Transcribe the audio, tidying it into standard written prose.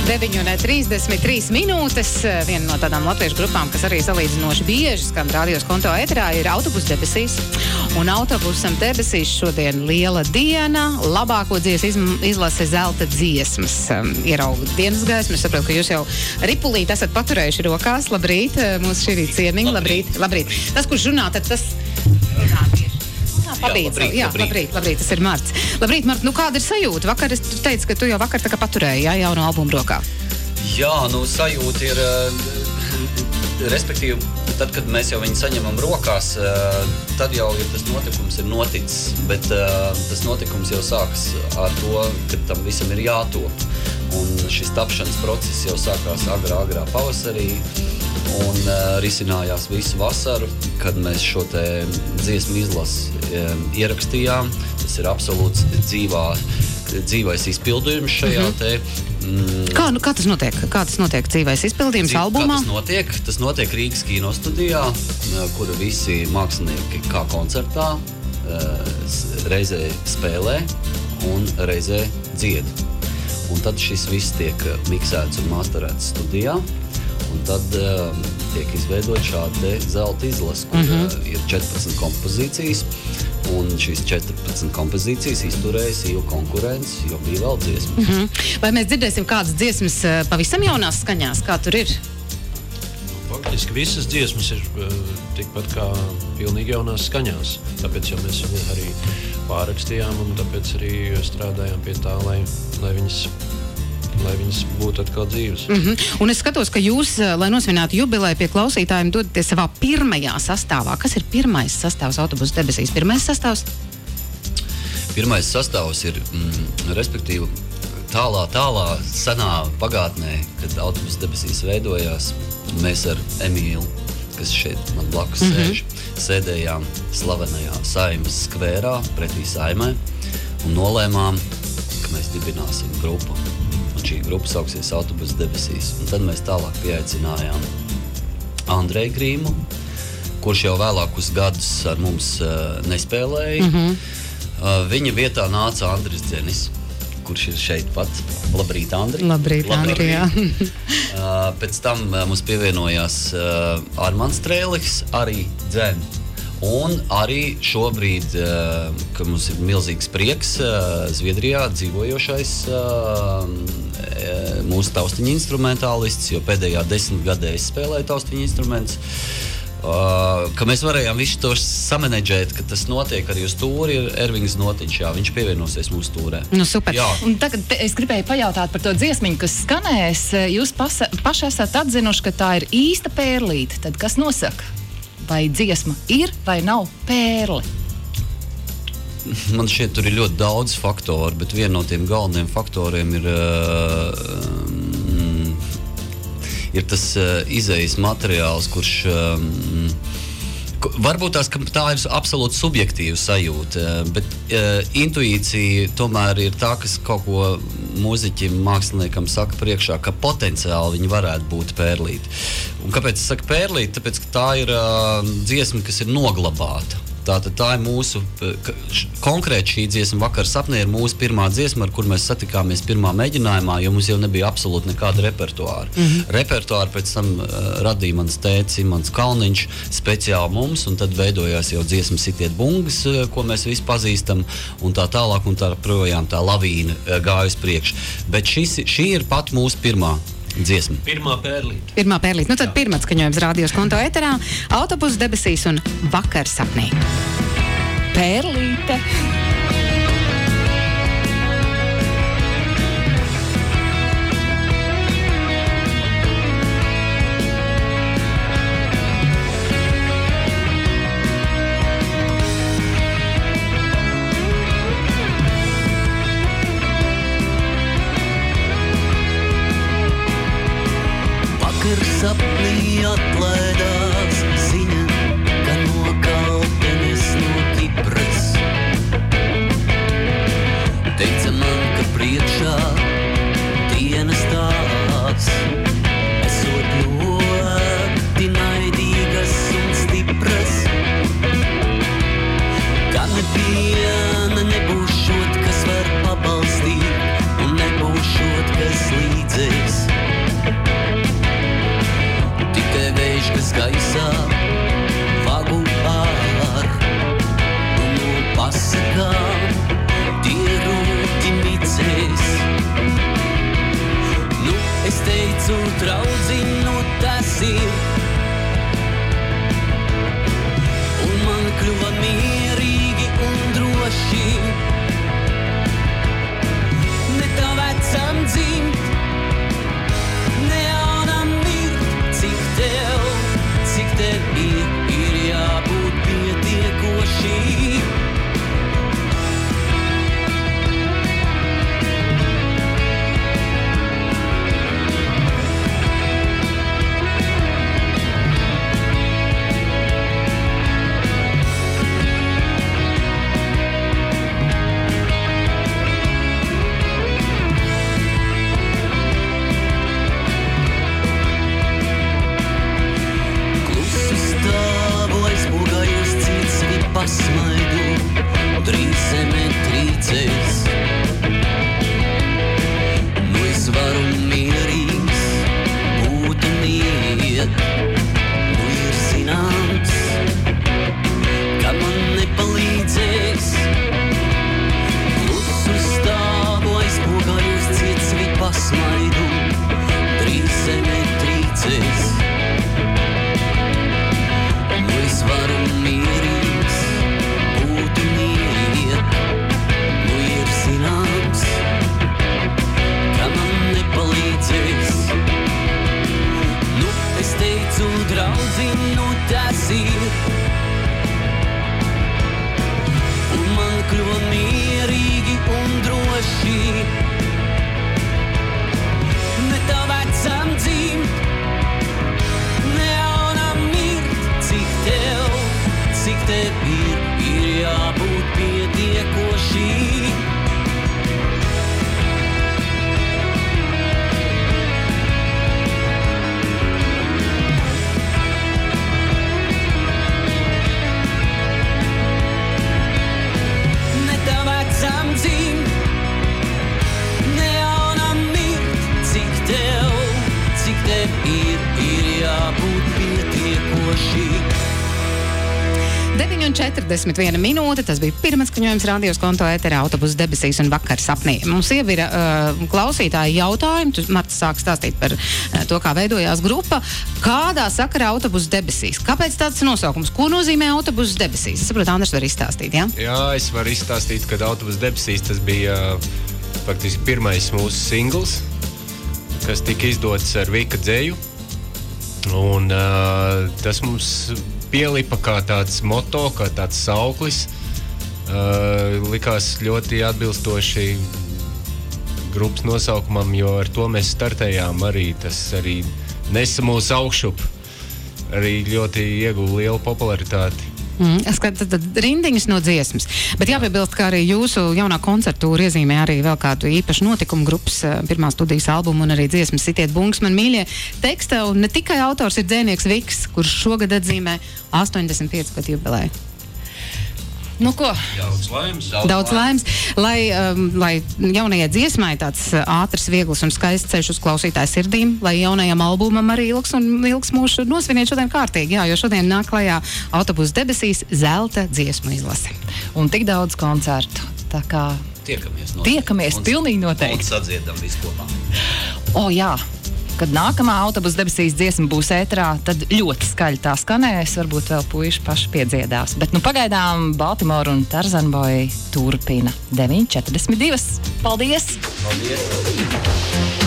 9:33 minūtes. Viena no tādām latviešu grupām, kas arī salīdzinoši bieži skan radios konto ēterā, ir Autobus debesīs. Un Autobusam debesīs šodien liela diena. Labāko dziesmu izlase Zelta dziesmas. Ierauga dienas gaismu. Es saprotu, ka jūs jau ripulīt esat paturējuši rokās. Labrīt, mūsu šī rīt ciemiņi. Labrīt. Tas, kurš runā, tad tas runā tieši. Labrīt, tas ir Marts. Labrīt, Mart, kāda ir sajūta? Vakar es teicu, ka tu jau vakar tā kā paturēji, jauno albumu rokā. Jā, sajūta ir, respektīvi, tad, kad mēs jau viņu saņemam rokās, tad jau tas notikums ir noticis, bet tas notikums jau sākas ar to, ka tam visam ir jātop. Un šis tapšanas process jau sākās agrā pavasarī. Un risinājās visu vasaru, kad mēs šo te dziesmu izlasi ierakstījām. Tas ir absolūts dzīvais izpildījums šajā te. Kā tas notiek? Kā tas notiek dzīvais izpildījums albumā? Tas notiek Rīgas kinostudijā, kura visi mākslinieki kā koncertā reizē spēlē un reizē dzied. Un tad šis viss tiek miksēts un masterēts studijā. Un tad tiek izveidot šāda zelta izlase, kur ir 14 kompozīcijas, un šīs 14 kompozīcijas izturējas ilgu konkurenci, jo bija vēl dziesmas. Vai mēs dzirdēsim kādas dziesmas pavisam jaunās skaņās? Kā tur ir? Faktiski visas dziesmas ir tikpat kā pilnīgi jaunās skaņās. Tāpēc jau mēs viņu arī pārrakstījām, un tāpēc arī strādājām pie tā, lai viņas būtu atkal dzīves. Un es skatos, ka jūs, lai nosvinātu jubileju pie klausītājiem, dodaties savā pirmajā sastāvā. Kas ir pirmais sastāvs Autobusu debesīs? Pirmais sastāvs? Pirmais sastāvs ir, respektīvi, tālā senā pagātnē, kad Autobusu debesīs veidojās, mēs ar Emīlu, kas šeit man blakus sēdējām slavenajā Saeimas skvērā pretī Saeimai un nolēmām, ka mēs dibināsim grupu. Šī grupa sauksies Autobusu debesīs. Un tad mēs tālāk pieaicinājām Andreju Grīmu, kurš jau vēlākus gadus ar mums nespēlēja. Viņa vietā nāca Andris Dzenis, kurš ir šeit pat. Labrīt, Andri. Labrīt, Andri, jā. Pēc tam mums pievienojās Armands Trēliks, arī Dzen. Un arī šobrīd, ka mums ir milzīgs prieks, Zviedrijā dzīvojošais mūsu taustiņu instrumentālists, jo pēdējā 10 gadē es spēlēju taustiņu instrumentus, ka mēs varējām visu to samanedžēt, ka tas notiek arī uz tūri, ir Ervings Notiņš, jā, viņš pievienosies mūsu tūrē. Super. Jā. Un tagad es gribēju pajautāt par to dziesmiņu, kas skanēs. Jūs paši esat atzinuši, ka tā ir īsta pērlīte. Tad kas nosaka? Vai dziesma ir vai nav pērli? Man šķiet, tur ir ļoti daudz faktoru, bet viena no tiem galvenajiem faktoriem ir tas izejas materiāls, kurš varbūt tā ir absolūti subjektīva sajūta, bet intuīcija tomēr ir tā, kas kaut ko mūziķim, māksliniekam saka priekšā, ka potenciāli viņi varētu būt pērlīti. Un kāpēc es saku pērlīti? Tāpēc, ka tā ir dziesma, kas ir noglabāta. Tātad tā ir mūsu, konkrēti šī dziesma Vakar sapnē ir mūsu pirmā dziesma, ar kur mēs satikāmies pirmā mēģinājumā, jo mums jau nebija absolūti nekāda repertuāra. Repertuāru pēc tam radīja mans tētis Imants Kalniņš speciāli mums, un tad veidojās jau dziesma Sitiet bungas, ko mēs visi pazīstam, un tā tālāk, un tā projām tā lavīna gāja uz priekšu. Bet šī ir pat mūsu pirmā dziesma. Pirmā pērlīte. Tad pirmā skaņojums radios konto ēterā, Autobusu debesīs un Vakar sapnī. Pērlīte. Sapnī atlaidās ziņa, ka no Kalpenes, no Kipras. Teica man, ka priekšā dienas tāds, esot ļoti naidīgas un stipras. Ka neviena nebūšot, kas var pabalstīt, un nebūšot, kas līdzēs. teicu, draudziņ, nu tas ir. Un man kļuva mierīgi un droši. Ne tā vecam dzimt, ne jaunam mirt. Cik tev ir jābūt pietiekoši. Pasmaidu, drīz zeme trīcēs. Nu es varu mierīgs būt un iet. Nu ir zināms, ka man nepalīdzēs. Klusu stāvu aizpogājus ciets vi pasmaidu, drīz zeme trīcēs. Nu es varu mierīgs draudziņ, nu tas ir. Un man kļuva mierīgi un droši. Ne tā vecam dzimt, ne jaunam mirt. Cik tev ir jābūt pietiekoši. Ir jābūt pietiekoši. 9,41 minūte. Tas bija pirmais skaņojums radios konto ēterā Autobusu debesīs un vakar sapnī. Mums jau ir klausītāji jautājumi. Marta sāk stāstīt par to, kā veidojās grupa. Kādā sakarā Autobusu debesīs? Kāpēc tāds nosaukums? Ko nozīmē Autobusu debesīs? Es saprotu, Andris var izstāstīt, ja? Jā, es varu izstāstīt, ka Autobusu debesīs tas bija faktiski pirmais mūsu singls, kas tika izdots ar Vika dzeju. Un tas mums pielipa kā tāds moto, kā tāds sauklis. Likās ļoti atbilstoši grupas nosaukumam, jo ar to mēs startējām arī. Tas arī nesa mūsu augšup. Arī ļoti ieguva lielu popularitāti. Es skatu tad rindiņas no dziesmas. Bet jāpiebilst, ka arī jūsu jaunā koncertūra iezīmē arī vēl kādu īpašu notikumu grupas pirmā studijas albumu un arī dziesmas Sitiet bungas man mīļie teksta. Un ne tikai autors ir dzēnieks Viks, kurš šogad atzīmē 85 gadu jubileju. Nu ko? Daudz laimes. Lai jaunajai dziesmai tāds ātrs, viegls un skaists ceļš uz klausītāju sirdīm, lai jaunajam albumam arī ilgs mūs nosvinēt šodien kārtīgi, jā, jo šodien nāk klajā Autobusu debesīs zelta dziesmu izlase. Un tik daudz koncertu, tā kā tiekamies pilnīgi noteikti. Un sadziedam viskopā. Jā. Kad nākamā Autobusu debesīs dziesma būs ēterā, tad ļoti skaļi tā skanēs, varbūt vēl puiši paši piedziedās. Bet pagaidām Baltimore un Tarzan Boy turpina 9:42. Paldies! Paldies!